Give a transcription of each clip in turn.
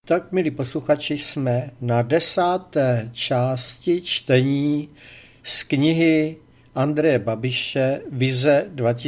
Tak, milí posluchači, jsme na 10. části čtení z knihy Andreje Babiše Vize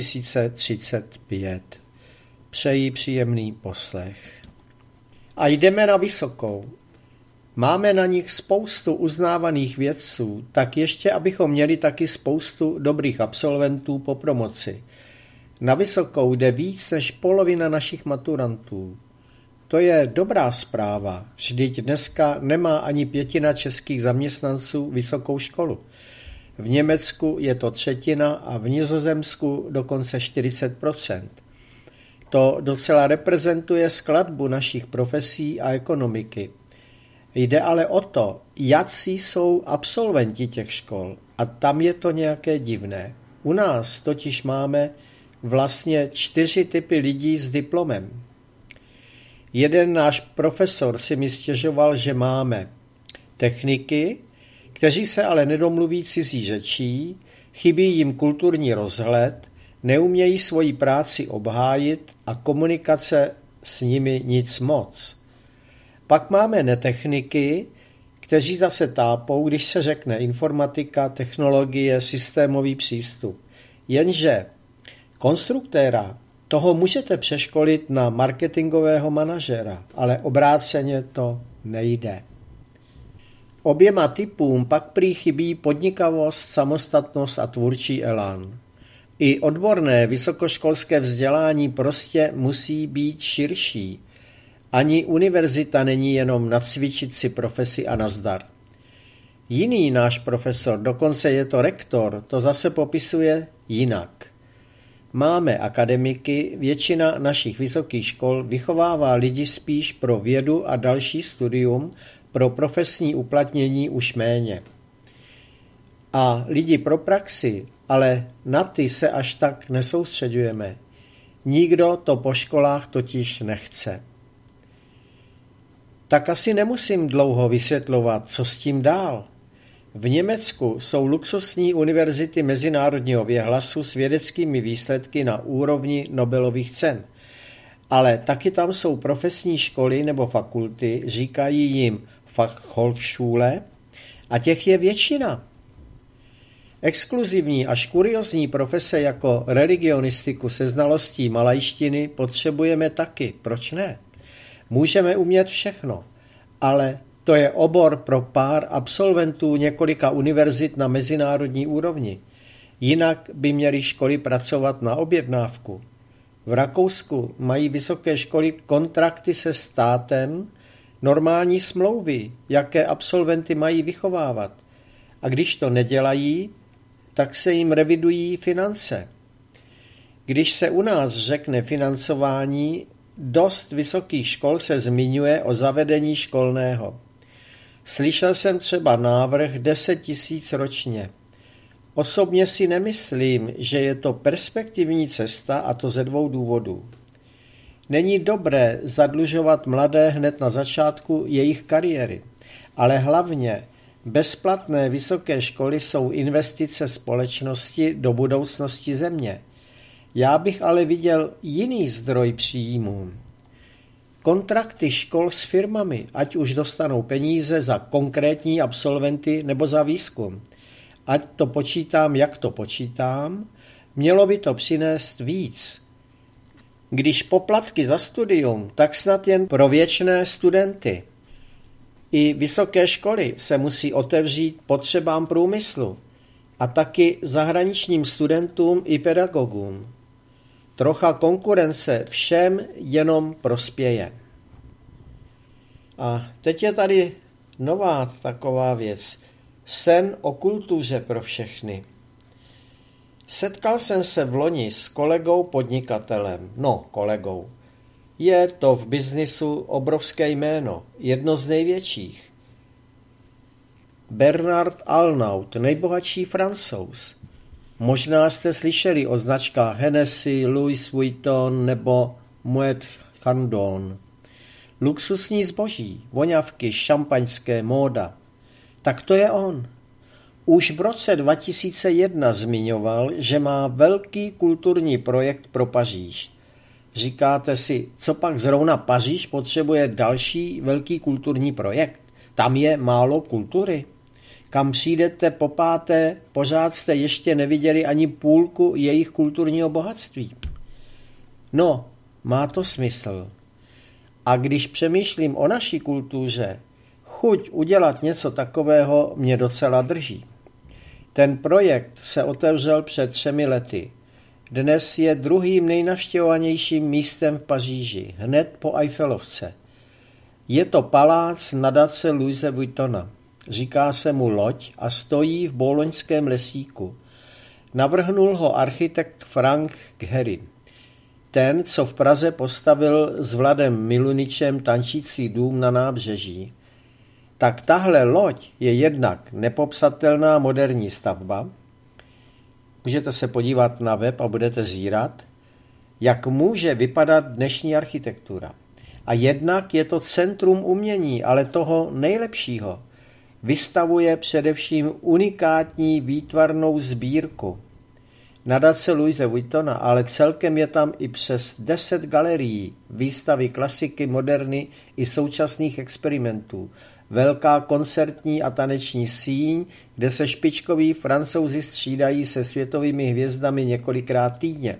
2035. Přeji příjemný poslech. A jdeme na vysokou. Máme na nich spoustu uznávaných vědců, tak ještě abychom měli taky spoustu dobrých absolventů po promoci. Na vysokou jde víc než polovina našich maturantů. To je dobrá zpráva, vždyť dneska nemá ani pětina českých zaměstnanců vysokou školu. V Německu je to třetina a v Nizozemsku dokonce 40%. To docela reprezentuje skladbu našich profesí a ekonomiky. Jde ale o to, jací jsou absolventi těch škol, a tam je to nějaké divné. U nás totiž máme vlastně 4 typy lidí s diplomem. Jeden náš profesor si mi stěžoval, že máme techniky, kteří se ale nedomluví cizí řečí, chybí jim kulturní rozhled, neumějí svoji práci obhájit a komunikace s nimi nic moc. Pak máme netechniky, kteří zase tápou, když se řekne informatika, technologie, systémový přístup. Jenže konstruktéra, toho můžete přeškolit na marketingového manažera, ale obráceně to nejde. Oběma typům pak prý chybí podnikavost, samostatnost a tvůrčí elán. I odborné vysokoškolské vzdělání prostě musí být širší. Ani univerzita není jenom nacvičit si profesi a nazdar. Jiný náš profesor, dokonce je to rektor, to zase popisuje jinak. Máme akademiky, většina našich vysokých škol vychovává lidi spíš pro vědu a další studium, pro profesní uplatnění už méně. A lidi pro praxi, ale na ty se až tak nesoustředujeme. Nikdo to po školách totiž nechce. Tak asi nemusím dlouho vysvětlovat, co s tím dál. V Německu jsou luxusní univerzity mezinárodního věhlasu s vědeckými výsledky na úrovni Nobelových cen. Ale taky tam jsou profesní školy nebo fakulty, říkají jim Fachhochschule, a těch je většina. Exkluzivní až kuriozní profese jako religionistiku se znalostí malajštiny potřebujeme taky, proč ne? Můžeme umět všechno, ale to je obor pro pár absolventů několika univerzit na mezinárodní úrovni. Jinak by měly školy pracovat na objednávku. V Rakousku mají vysoké školy kontrakty se státem, normální smlouvy, jaké absolventy mají vychovávat. A když to nedělají, tak se jim revidují finance. Když se u nás řekne financování, dost vysokých škol se zmiňuje o zavedení školného. Slyšel jsem třeba návrh 10 000 ročně. Osobně si nemyslím, že je to perspektivní cesta, a to ze 2 důvodů. Není dobré zadlužovat mladé hned na začátku jejich kariéry, ale hlavně bezplatné vysoké školy jsou investice společnosti do budoucnosti země. Já bych ale viděl jiný zdroj příjmů. Kontrakty škol s firmami, ať už dostanou peníze za konkrétní absolventy nebo za výzkum. Ať to počítám, jak to počítám, mělo by to přinést víc. Když poplatky za studium, tak snad jen pro věčné studenty. I vysoké školy se musí otevřít potřebám průmyslu a taky zahraničním studentům i pedagogům. Trocha konkurence všem jenom prospěje. A teď je tady nová taková věc. Sen o kultuře pro všechny. Setkal jsem se vloni s kolegou podnikatelem. Kolegou. Je to v biznisu obrovské jméno, jedno z největších. Bernard Arnault, nejbohatší Francouz. Možná jste slyšeli o značkách Hennessy, Louis Vuitton nebo Moet Chandon. Luxusní zboží, voňavky, šampaňské, móda. Tak to je on. Už v roce 2001 zmiňoval, že má velký kulturní projekt pro Paříž. Říkáte si, co pak zrovna Paříž potřebuje další velký kulturní projekt? Tam je málo kultury. Kam přijdete po páté, pořád jste ještě neviděli ani půlku jejich kulturního bohatství. No, má to smysl. A když přemýšlím o naší kultuře, chuť udělat něco takového mě docela drží. Ten projekt se otevřel před 3 lety. Dnes je druhým nejnavštěvovanějším místem v Paříži, hned po Eiffelovce. Je to palác nadace Louise Vuittona. Říká se mu Loď a stojí v bouloňském lesíku. Navrhnul ho architekt Frank Gehry. Ten, co v Praze postavil s Vladem Miluničem tančící dům na nábřeží. Tak tahle loď je jednak nepopsatelná moderní stavba. Můžete se podívat na web a budete zírat, jak může vypadat dnešní architektura. A jednak je to centrum umění, ale toho nejlepšího. Vystavuje především unikátní výtvarnou sbírku. Nadace Louise Vuittona, ale celkem je tam i přes 10 galerií, výstavy klasiky, moderny i současných experimentů, velká koncertní a taneční síň, kde se špičkoví Francouzi střídají se světovými hvězdami několikrát týdně.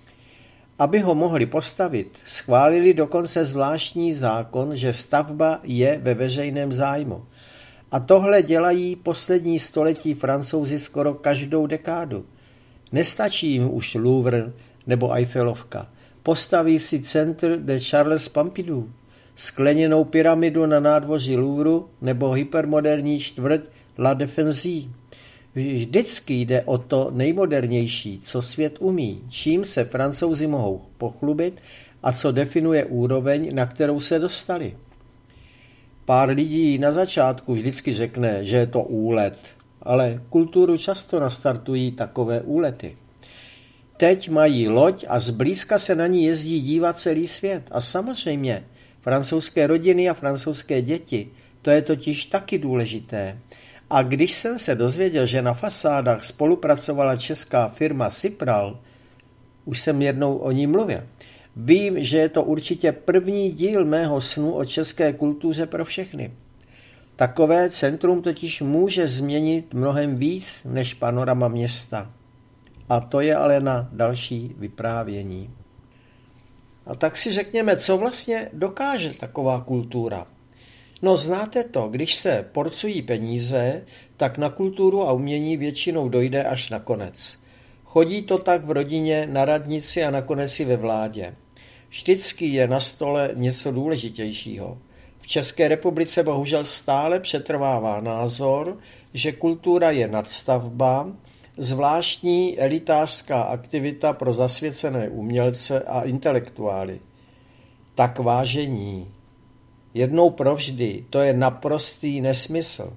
Aby ho mohli postavit, schválili dokonce zvláštní zákon, že stavba je ve veřejném zájmu. A tohle dělají poslední století Francouzi skoro každou dekádu. Nestačí jim už Louvre nebo Eiffelovka. Postaví si Centre de Charles Pompidou, skleněnou pyramidu na nádvoří Louvru nebo hypermoderní čtvrť La Défense. Vždycky jde o to nejmodernější, co svět umí, čím se Francouzi mohou pochlubit a co definuje úroveň, na kterou se dostali. Pár lidí na začátku vždycky řekne, že je to úlet, ale kulturu často nastartují takové úlety. Teď mají loď a zblízka se na ní jezdí dívat celý svět. A samozřejmě francouzské rodiny a francouzské děti, to je totiž taky důležité. A když jsem se dozvěděl, že na fasádách spolupracovala česká firma Cipral, už jsem jednou o ní mluvil, vím, že je to určitě první díl mého snu o české kultuře pro všechny. Takové centrum totiž může změnit mnohem víc než panorama města. A to je ale na další vyprávění. A tak si řekněme, co vlastně dokáže taková kultura. No znáte to, když se porcují peníze, tak na kulturu a umění většinou dojde až nakonec. Chodí to tak v rodině, na radnici a nakonec i ve vládě. Vždycky je na stole něco důležitějšího. V České republice bohužel stále přetrvává názor, že kultura je nadstavba, zvláštní elitářská aktivita pro zasvěcené umělce a intelektuály. Tak vážení, jednou provždy, to je naprostý nesmysl.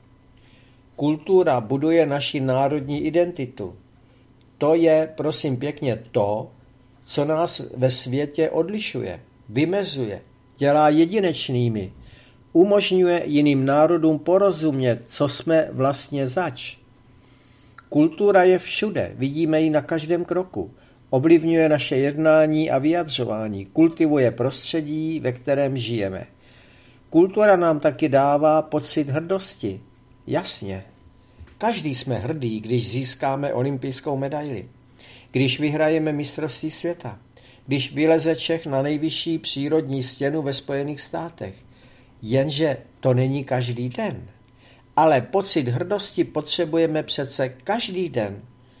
Kultura buduje naši národní identitu. To je, prosím pěkně, to, co nás ve světě odlišuje, vymezuje, dělá jedinečnými, umožňuje jiným národům porozumět, co jsme vlastně zač. Kultura je všude, vidíme ji na každém kroku, ovlivňuje naše jednání a vyjadřování, kultivuje prostředí, ve kterém žijeme. Kultura nám taky dává pocit hrdosti. Jasně. Každý jsme hrdý, když získáme olympijskou medaili, když vyhrajeme mistrovství světa, když vyleze Čech na nejvyšší přírodní stěnu ve Spojených státech. Jenže to není každý den. Ale pocit hrdosti potřebujeme přece každý den.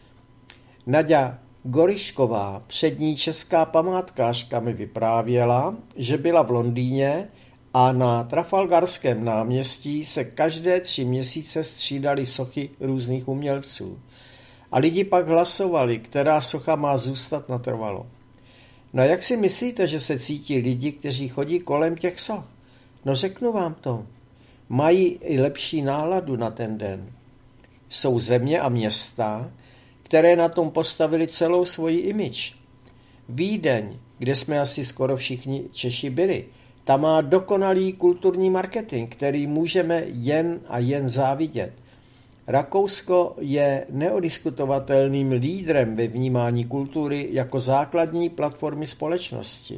Naďa Gorišková, přední česká památkářka, mi vyprávěla, že byla v Londýně a na Trafalgarském náměstí se každé 3 měsíce střídaly sochy různých umělců. A lidi pak hlasovali, která socha má zůstat natrvalo. No a jak si myslíte, že se cítí lidi, kteří chodí kolem těch soch? No řeknu vám to. Mají i lepší náladu na ten den. Jsou země a města, které na tom postavili celou svoji image. Vídeň, kde jsme asi skoro všichni Češi byli, ta má dokonalý kulturní marketing, který můžeme jen a jen závidět. Rakousko je neodiskutovatelným lídrem ve vnímání kultury jako základní platformy společnosti.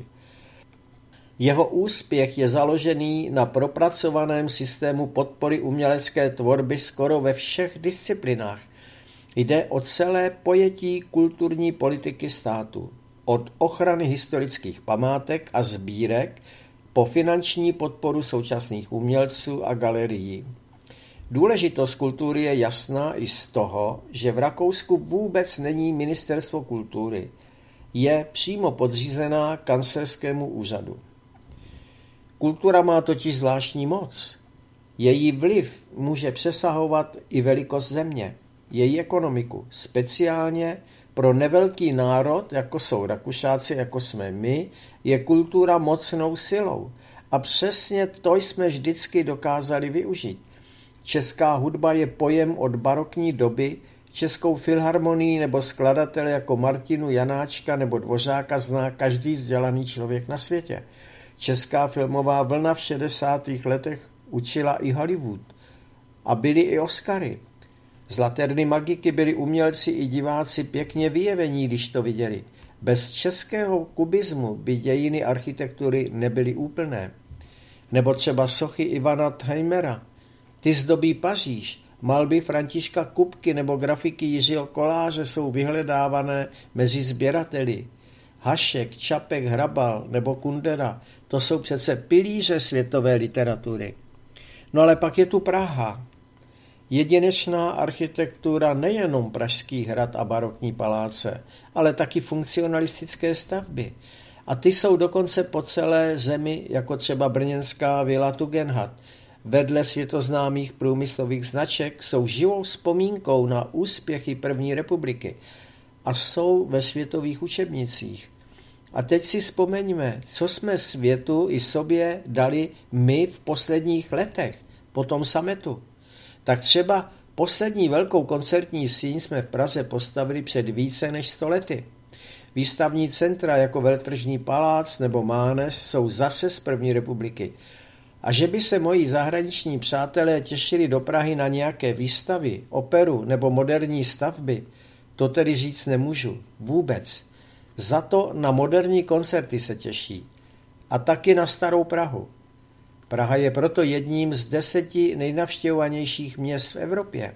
Jeho úspěch je založený na propracovaném systému podpory umělecké tvorby skoro ve všech disciplinách. Jde o celé pojetí kulturní politiky státu, od ochrany historických památek a sbírek po finanční podporu současných umělců a galerií. Důležitost kultury je jasná i z toho, že v Rakousku vůbec není ministerstvo kultury. Je přímo podřízená kanclerskému úřadu. Kultura má totiž zvláštní moc. Její vliv může přesahovat i velikost země, její ekonomiku, speciálně pro nevelký národ, jako jsou Rakušáci, jako jsme my, je kultura mocnou silou. A přesně to jsme vždycky dokázali využít. Česká hudba je pojem od barokní doby, Českou filharmonii nebo skladatele jako Martinu Janáčka nebo Dvořáka zná každý vzdělaný člověk na světě. Česká filmová vlna v 60. letech učila i Hollywood. A byly i Oscary. Z Laterny Magiky byli umělci i diváci pěkně vyjevení, když to viděli. Bez českého kubismu by dějiny architektury nebyly úplné. Nebo třeba sochy Ivana Thaimera. Ty zdobí Paříž, malby Františka Kupky nebo grafiky Jiřího Koláře jsou vyhledávané mezi sběrateli. Hašek, Čapek, Hrabal nebo Kundera, to jsou přece pilíře světové literatury. No ale pak je tu Praha. Jedinečná architektura nejenom Pražský hrad a barokní paláce, ale taky funkcionalistické stavby. A ty jsou dokonce po celé zemi, jako třeba brněnská vila Tugendhat. Vedle světoznámých průmyslových značek jsou živou vzpomínkou na úspěchy první republiky a jsou ve světových učebnicích. A teď si vzpomeňme, co jsme světu i sobě dali my v posledních letech, po tom summitu. Tak třeba poslední velkou koncertní síň jsme v Praze postavili před více než 100 lety. Výstavní centra jako Veletržní palác nebo Mánes jsou zase z první republiky. A že by se moji zahraniční přátelé těšili do Prahy na nějaké výstavy, operu nebo moderní stavby, to tedy říct nemůžu. Vůbec. Za to na moderní koncerty se těší. A taky na Starou Prahu. Praha je proto jedním z 10 nejnavštěvovanějších měst v Evropě.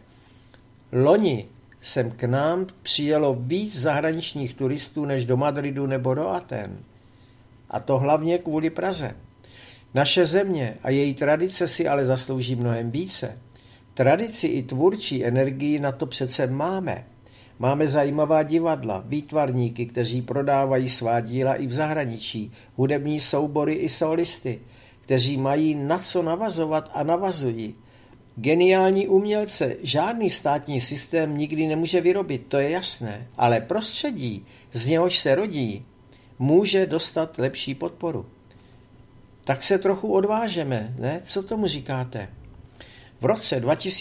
Loni sem k nám přijelo víc zahraničních turistů než do Madridu nebo do Aten. A to hlavně kvůli Praze. Naše země a její tradice si ale zaslouží mnohem více. Tradici i tvůrčí energii na to přece máme. Máme zajímavá divadla, výtvarníky, kteří prodávají svá díla i v zahraničí, hudební soubory i solisty, kteří mají na co navazovat a navazují. Geniální umělce žádný státní systém nikdy nemůže vyrobit, to je jasné, ale prostředí, z něhož se rodí, může dostat lepší podporu. Tak se trochu odvážeme, ne? Co tomu říkáte? V roce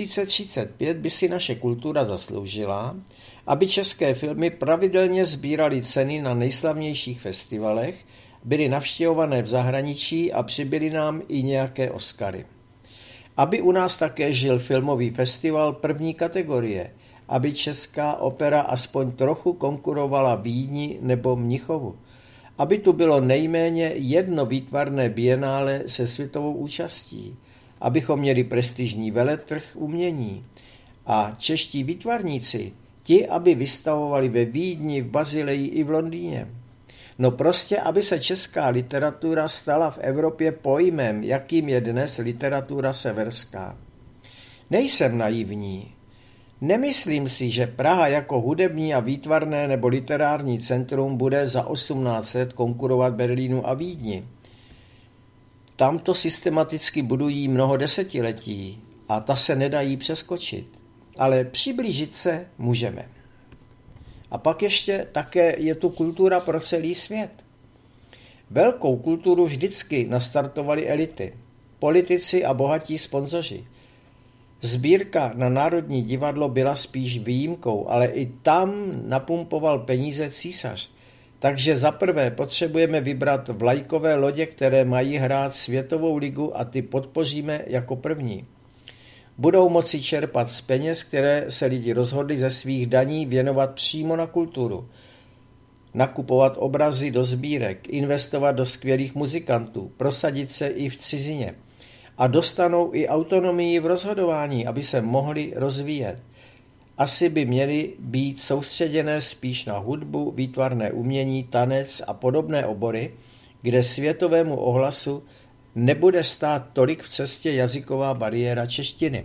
2035 by si naše kultura zasloužila, aby české filmy pravidelně sbíraly ceny na nejslavnějších festivalech, byly navštěvované v zahraničí a přibyly nám i nějaké Oscary. Aby u nás také žil filmový festival první kategorie, aby česká opera aspoň trochu konkurovala Vídni nebo Mnichovu, aby tu bylo nejméně jedno výtvarné bienále se světovou účastí, abychom měli prestižní veletrh umění a čeští výtvarníci, ti, aby vystavovali ve Vídni, v Basileji i v Londýně. No prostě, aby se česká literatura stala v Evropě pojmem, jakým je dnes literatura severská. Nejsem naivní. Nemyslím si, že Praha jako hudební a výtvarné nebo literární centrum bude za 18 let konkurovat Berlínu a Vídni. Tam to systematicky budují mnoho desetiletí a ta se nedají přeskočit. Ale přiblížit se můžeme. A pak ještě také je tu kultura pro celý svět. Velkou kulturu vždycky nastartovaly elity, politici a bohatí sponzoři. Sbírka na Národní divadlo byla spíš výjimkou, ale i tam napumpoval peníze císař. Takže zaprvé potřebujeme vybrat vlajkové lodě, které mají hrát světovou ligu a ty podpoříme jako první. Budou moci čerpat z peněz, které se lidi rozhodli ze svých daní věnovat přímo na kulturu. Nakupovat obrazy do sbírek, investovat do skvělých muzikantů, prosadit se i v cizině. A dostanou i autonomii v rozhodování, aby se mohli rozvíjet. Asi by měly být soustředěné spíš na hudbu, výtvarné umění, tanec a podobné obory, kde světovému ohlasu nebude stát tolik v cestě jazyková bariéra češtiny.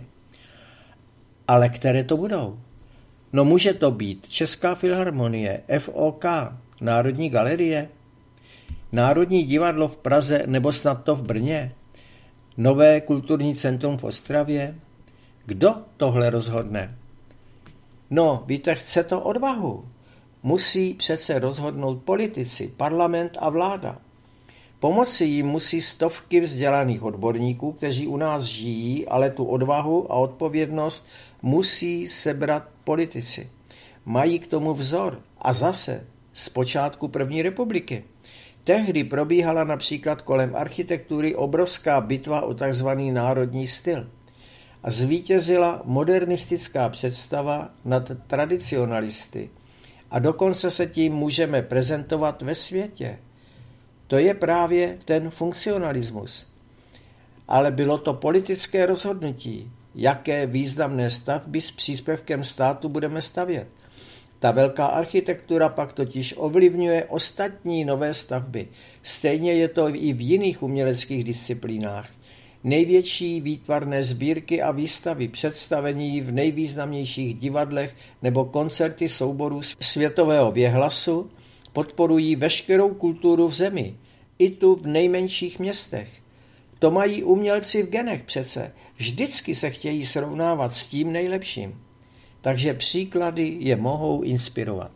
Ale které to budou? No může to být Česká filharmonie, FOK, Národní galerie, Národní divadlo v Praze nebo snad to v Brně, Nové kulturní centrum v Ostravě. Kdo tohle rozhodne? No, víte, chce to odvahu. Musí přece rozhodnout politici, parlament a vláda. Pomoci jim musí stovky vzdělaných odborníků, kteří u nás žijí, ale tu odvahu a odpovědnost musí sebrat politici. Mají k tomu vzor a zase z počátku první republiky. Tehdy probíhala například kolem architektury obrovská bitva o tzv. Národní styl. A zvítězila modernistická představa nad tradicionalisty. A dokonce se tím můžeme prezentovat ve světě. To je právě ten funkcionalismus. Ale bylo to politické rozhodnutí, jaké významné stavby s příspěvkem státu budeme stavět. Ta velká architektura pak totiž ovlivňuje ostatní nové stavby. Stejně je to i v jiných uměleckých disciplínách. Největší výtvarné sbírky a výstavy, představení v nejvýznamnějších divadlech nebo koncerty souborů světového věhlasu podporují veškerou kulturu v zemi, i tu v nejmenších městech. To mají umělci v genech přece. Vždycky se chtějí srovnávat s tím nejlepším. Takže příklady je mohou inspirovat.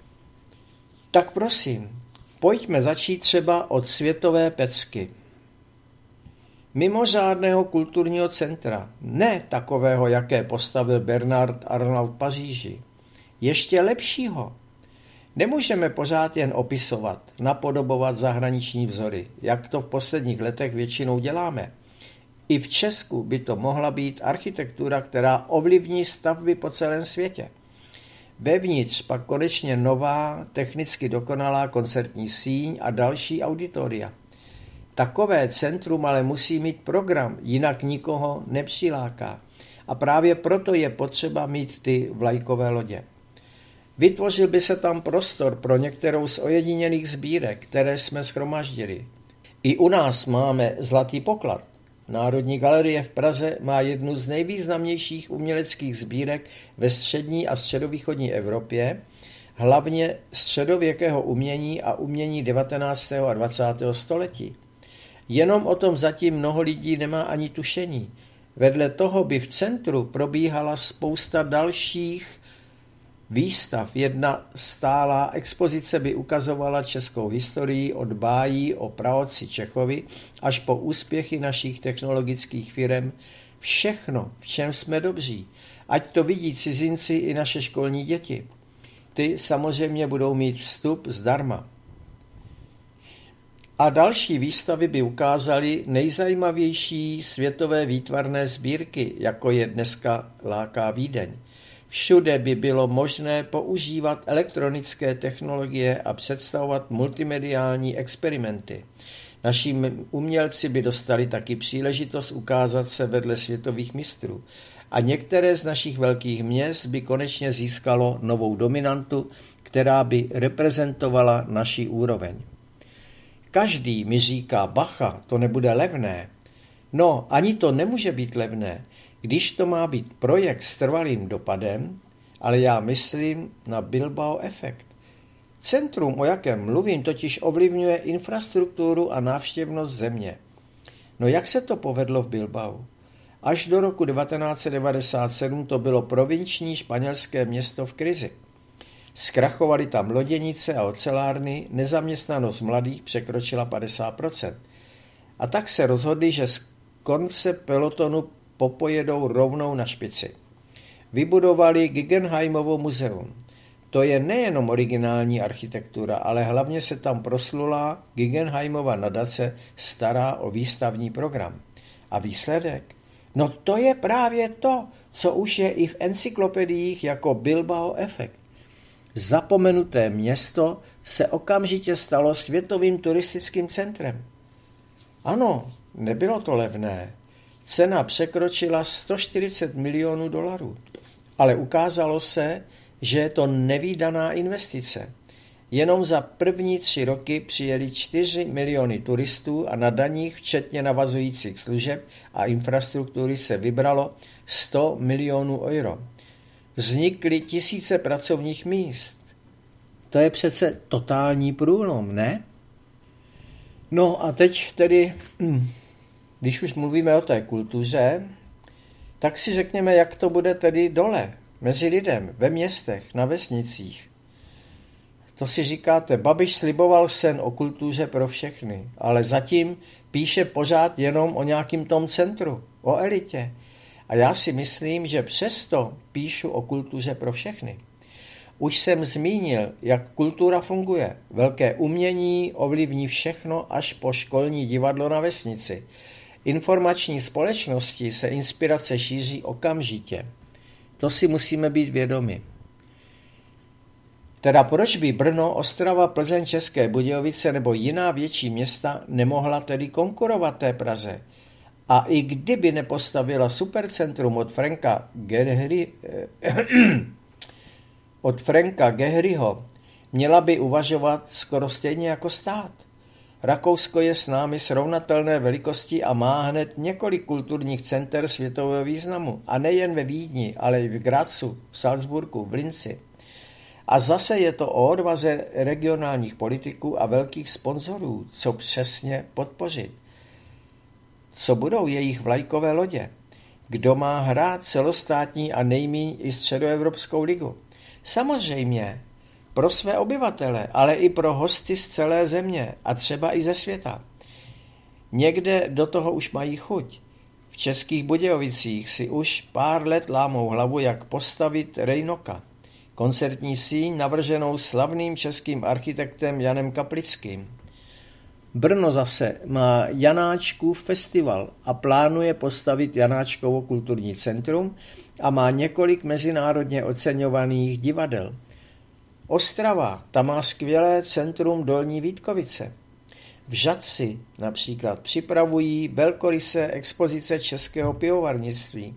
Tak prosím, pojďme začít třeba od Světové pecky. Mimořádného kulturního centra, ne takového, jaké postavil Bernard Arnault v Paříži. Ještě lepšího. Nemůžeme pořád jen opisovat, napodobovat zahraniční vzory, jak to v posledních letech většinou děláme. I v Česku by to mohla být architektura, která ovlivní stavby po celém světě. Vevnitř pak konečně nová, technicky dokonalá koncertní síň a další auditoria. Takové centrum ale musí mít program, jinak nikoho nepřiláká. A právě proto je potřeba mít ty vlajkové lodě. Vytvořil by se tam prostor pro některou z ojedinělých sbírek, které jsme shromaždili. I u nás máme zlatý poklad. Národní galerie v Praze má jednu z nejvýznamnějších uměleckých sbírek ve střední a středovýchodní Evropě, hlavně středověkého umění a umění 19. a 20. století. Jenom o tom zatím mnoho lidí nemá ani tušení. Vedle toho by v centru probíhala spousta dalších výstav. Jedna stálá expozice by ukazovala českou historii od bájí o praotci Čechovi až po úspěchy našich technologických firem. Všechno, v čem jsme dobří. Ať to vidí cizinci i naše školní děti. Ty samozřejmě budou mít vstup zdarma. A další výstavy by ukázaly nejzajímavější světové výtvarné sbírky, jako je dneska láká Vídeň. Všude by bylo možné používat elektronické technologie a představovat multimediální experimenty. Naši umělci by dostali taky příležitost ukázat se vedle světových mistrů. A některé z našich velkých měst by konečně získalo novou dominantu, která by reprezentovala naši úroveň. Každý mi říká, bacha, to nebude levné. No, ani to nemůže být levné, když to má být projekt s trvalým dopadem, ale já myslím na Bilbao efekt. Centrum, o jakém mluvím, totiž ovlivňuje infrastrukturu a návštěvnost země. No jak se to povedlo v Bilbao? Až do roku 1997 to bylo provinční španělské město v krizi. Zkrachovaly tam loděnice a ocelárny, nezaměstnanost mladých překročila 50%. A tak se rozhodli, že z konce pelotonu popojedou rovnou na špici. Vybudovali Guggenheimovo muzeum. To je nejenom originální architektura, ale hlavně se tam proslulá Guggenheimova nadace stará o výstavní program. A výsledek? No to je právě to, co už je i v encyklopediích jako Bilbao efekt. Zapomenuté město se okamžitě stalo světovým turistickým centrem. Ano, nebylo to levné. Cena překročila 140 milionů dolarů. Ale ukázalo se, že je to nevídaná investice. Jenom za první 3 roky přijeli 4 miliony turistů a na daních, včetně navazujících služeb a infrastruktury, se vybralo 100 milionů euro. Vznikly tisíce pracovních míst. To je přece totální průlom, ne? No a teď tedy, když už mluvíme o té kultuře, tak si řekněme, jak to bude tedy dole, mezi lidem, ve městech, na vesnicích. To si říkáte, Babiš sliboval sen o kultuře pro všechny, ale zatím píše pořád jenom o nějakým tom centru, o elitě. A já si myslím, že přesto píšu o kultuře pro všechny. Už jsem zmínil, jak kultura funguje. Velké umění ovlivní všechno až po školní divadlo na vesnici. Informační společnosti se inspirace šíří okamžitě. To si musíme být vědomi. Teda proč by Brno, Ostrava, Plzeň, České Budějovice nebo jiná větší města nemohla tedy konkurovat té Praze? A i kdyby nepostavila supercentrum od Franka Gehryho, měla by uvažovat skoro stejně jako stát. Rakousko je s námi srovnatelné velikosti a má hned několik kulturních center světového významu. A nejen ve Vídni, ale i v Grazu, v Salzburgu, v Linci. A zase je to o odvaze regionálních politiků a velkých sponzorů, co přesně podpořit. Co budou jejich vlajkové lodě? Kdo má hrát celostátní a nejmíň i středoevropskou ligu? Samozřejmě pro své obyvatele, ale i pro hosty z celé země a třeba i ze světa. Někde do toho už mají chuť. V Českých Budějovicích si už pár let lámou hlavu, jak postavit Rejnoka. Koncertní síň navrženou slavným českým architektem Janem Kaplickým. Brno zase má Janáčkův festival a plánuje postavit Janáčkovo kulturní centrum a má několik mezinárodně oceňovaných divadel. Ostrava, tam má skvělé centrum Dolní Vítkovice. V Žatci například připravují velkorysé expozice českého pivovarnictví.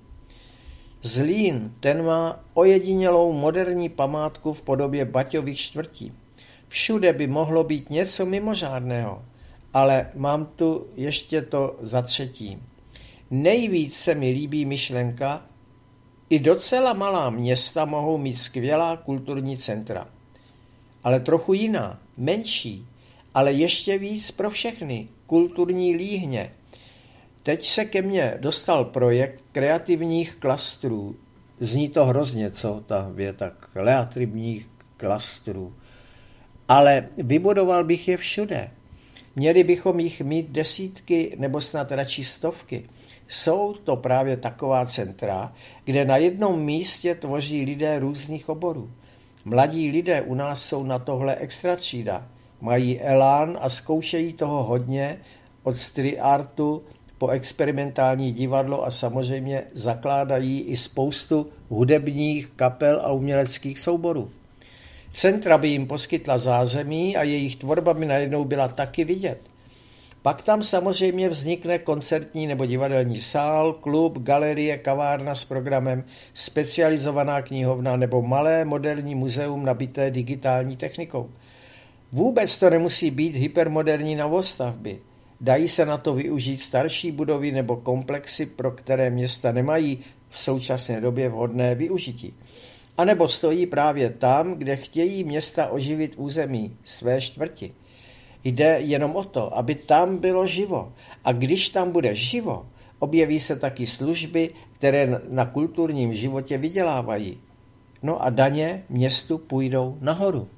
Zlín, ten má ojedinělou moderní památku v podobě Baťových čtvrtí. Všude by mohlo být něco mimořádného, ale mám tu ještě to za třetí. Nejvíc se mi líbí myšlenka, i docela malá města mohou mít skvělá kulturní centra. Ale trochu jiná, menší, ale ještě víc pro všechny, kulturní líhně. Teď se ke mně dostal projekt kreativních klastrů. Zní to hrozně, co ta věta, kreativních klastrů. Ale vybudoval bych je všude. Měli bychom jich mít desítky nebo snad radši stovky. Jsou to právě taková centra, kde na jednom místě tvoří lidé různých oborů. Mladí lidé u nás jsou na tohle extra třída. Mají elán a zkoušejí toho hodně, od street artu po experimentální divadlo a samozřejmě zakládají i spoustu hudebních kapel a uměleckých souborů. Centra by jim poskytla zázemí a jejich tvorba by najednou byla taky vidět. Pak tam samozřejmě vznikne koncertní nebo divadelní sál, klub, galerie, kavárna s programem, specializovaná knihovna nebo malé moderní muzeum nabité digitální technikou. Vůbec to nemusí být hypermoderní novostavby. Dají se na to využít starší budovy nebo komplexy, pro které města nemají v současné době vhodné využití. A nebo stojí právě tam, kde chtějí města oživit území své čtvrti. Jde jenom o to, aby tam bylo živo. A když tam bude živo, objeví se taky služby, které na kulturním životě vydělávají. No a daně městu půjdou nahoru.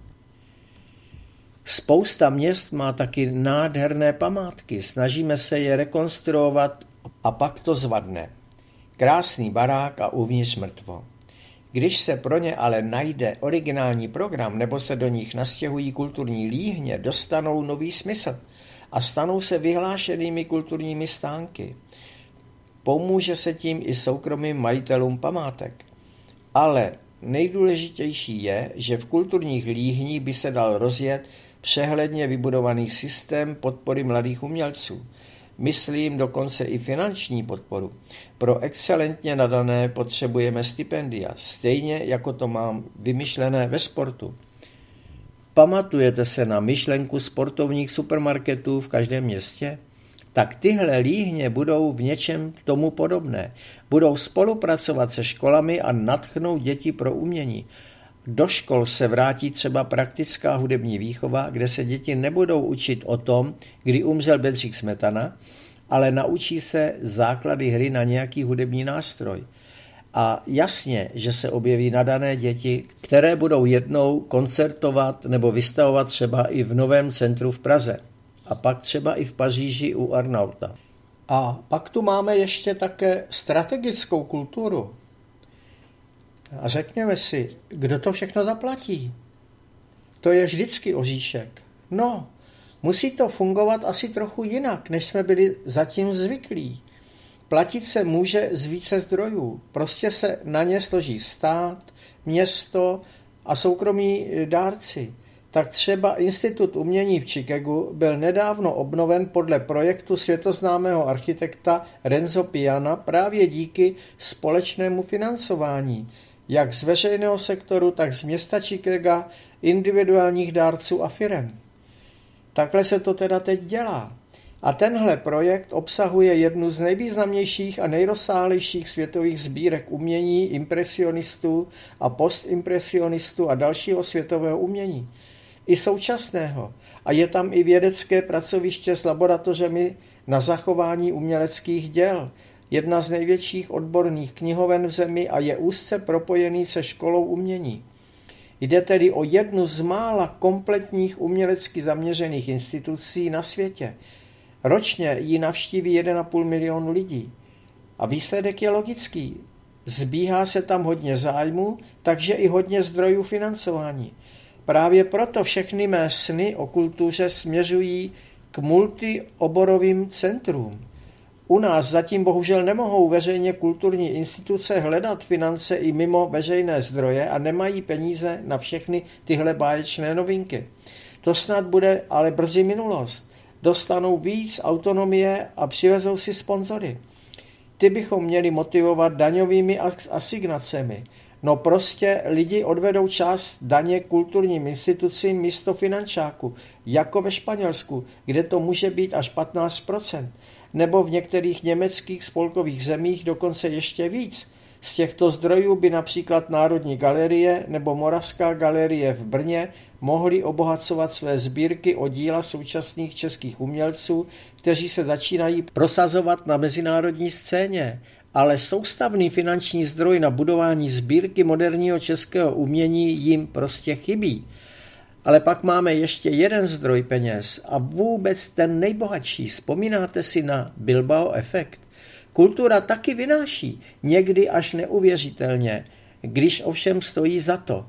Spousta měst má taky nádherné památky. Snažíme se je rekonstruovat a pak to zvadne. Krásný barák a uvnitř mrtvo. Když se pro ně ale najde originální program nebo se do nich nastěhují kulturní líhně, dostanou nový smysl a stanou se vyhlášenými kulturními stánky. Pomůže se tím i soukromým majitelům památek. Ale nejdůležitější je, že v kulturních líhních by se dal rozjet přehledně vybudovaný systém podpory mladých umělců. Myslím dokonce i finanční podporu. Pro excelentně nadané potřebujeme stipendia, stejně jako to mám vymyšlené ve sportu. Pamatujete se na myšlenku sportovních supermarketů v každém městě? Tak tyhle líhně budou v něčem tomu podobné. Budou spolupracovat se školami a nadchnou děti pro umění. Do škol se vrátí třeba praktická hudební výchova, kde se děti nebudou učit o tom, kdy umřel Bedřich Smetana, ale naučí se základy hry na nějaký hudební nástroj. A jasně, že se objeví nadané děti, které budou jednou koncertovat nebo vystavovat třeba i v Novém centru v Praze. A pak třeba i v Paříži u Arnauta. A pak tu máme ještě také strategickou kulturu. A řekněme si, kdo to všechno zaplatí? To je vždycky oříšek. No, musí to fungovat asi trochu jinak, než jsme byli zatím zvyklí. Platit se může z více zdrojů. Prostě se na ně složí stát, město a soukromí dárci. Tak třeba Institut umění v Chicagu byl nedávno obnoven podle projektu světoznámého architekta Renzo Piana právě díky společnému financování, jak z veřejného sektoru, tak z města Chicaga, individuálních dárců a firem. Takhle se to teda teď dělá. A tenhle projekt obsahuje jednu z nejvýznamnějších a nejrozsáhlejších světových sbírek umění impresionistů a postimpresionistů a dalšího světového umění. I současného. A je tam i vědecké pracoviště s laboratořemi na zachování uměleckých děl. Jedna z největších odborných knihoven v zemi a je úzce propojený se školou umění. Jde tedy o jednu z mála kompletních umělecky zaměřených institucí na světě. Ročně ji navštíví 1,5 milionu lidí. A výsledek je logický. Zbíhá se tam hodně zájmu, takže i hodně zdrojů financování. Právě proto všechny mé sny o kultuře směřují k multioborovým centrům. U nás zatím bohužel nemohou veřejně kulturní instituce hledat finance i mimo veřejné zdroje a nemají peníze na všechny tyhle báječné novinky. To snad bude ale brzy minulost. Dostanou víc autonomie a přivezou si sponzory. Ty bychom měli motivovat daňovými asignacemi. No prostě lidi odvedou část daně kulturním institucím místo finančáku, jako ve Španělsku, kde to může být až 15%, nebo v některých německých spolkových zemích dokonce ještě víc. Z těchto zdrojů by například Národní galerie nebo Moravská galerie v Brně mohly obohacovat své sbírky o díla současných českých umělců, kteří se začínají prosazovat na mezinárodní scéně. Ale soustavný finanční zdroj na budování sbírky moderního českého umění jim prostě chybí. Ale pak máme ještě jeden zdroj peněz a vůbec ten nejbohatší. Vzpomínáte si na Bilbao efekt? Kultura taky vynáší, někdy až neuvěřitelně, když ovšem stojí za to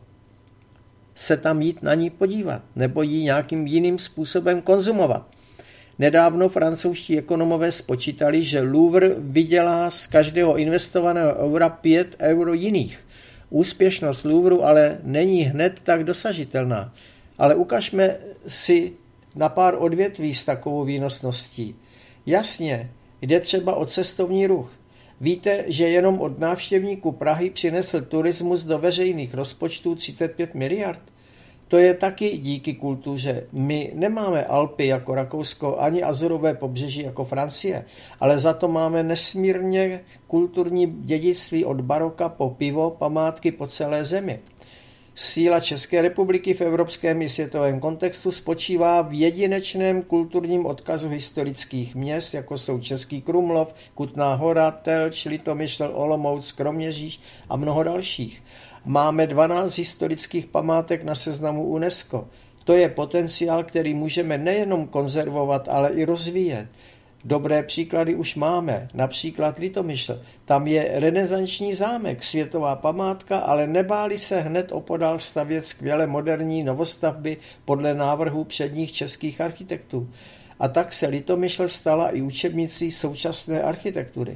se tam jít na ní podívat nebo ji nějakým jiným způsobem konzumovat. Nedávno francouzští ekonomové spočítali, že Louvre vydělá z každého investovaného eura 5 euro jiných. Úspěšnost Louvru ale není hned tak dosažitelná. Ale ukažme si na pár odvětví s takovou výnosností. Jasně, jde třeba o cestovní ruch. Víte, že jenom od návštěvníků Prahy přinesl turismus do veřejných rozpočtů 35 miliard? To je taky díky kultuře. My nemáme Alpy jako Rakousko ani Azorové pobřeží jako Francie, ale za to máme nesmírně kulturní dědictví od baroka po pivo, památky po celé zemi. Síla České republiky v evropském i světovém kontextu spočívá v jedinečném kulturním odkazu historických měst, jako jsou Český Krumlov, Kutná Hora, Telč, Litomyšl, Olomouc, Kroměříž a mnoho dalších. Máme 12 historických památek na seznamu UNESCO. To je potenciál, který můžeme nejenom konzervovat, ale i rozvíjet. Dobré příklady už máme, například Litomyšl. Tam je renesanční zámek, světová památka, ale nebáli se hned opodál stavět skvěle moderní novostavby podle návrhů předních českých architektů. A tak se Litomyšl stala i učebnicí současné architektury.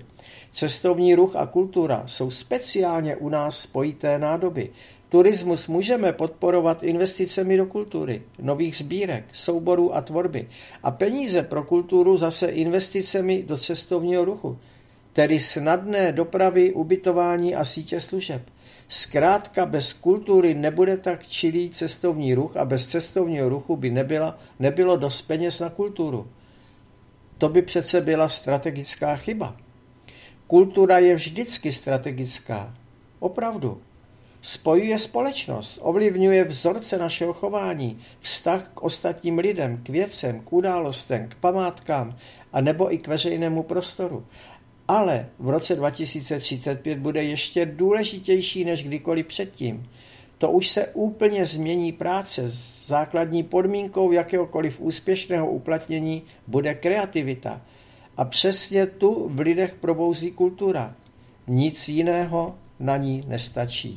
Cestovní ruch a kultura jsou speciálně u nás spojité nádoby. Turismus můžeme podporovat investicemi do kultury, nových sbírek, souborů a tvorby a peníze pro kulturu zase investicemi do cestovního ruchu, tedy snadné dopravy, ubytování a sítě služeb. Zkrátka bez kultury nebude tak čilý cestovní ruch a bez cestovního ruchu by nebylo dost peněz na kulturu. To by přece byla strategická chyba. Kultura je vždycky strategická. Opravdu. Spojuje společnost, ovlivňuje vzorce našeho chování, vztah k ostatním lidem, k věcem, k událostem, k památkám a nebo i k veřejnému prostoru. Ale v roce 2035 bude ještě důležitější než kdykoliv předtím. To už se úplně změní práce. Základní podmínkou jakéhokoliv úspěšného uplatnění bude kreativita. A přesně tu v lidech probouzí kultura. Nic jiného na ní nestačí.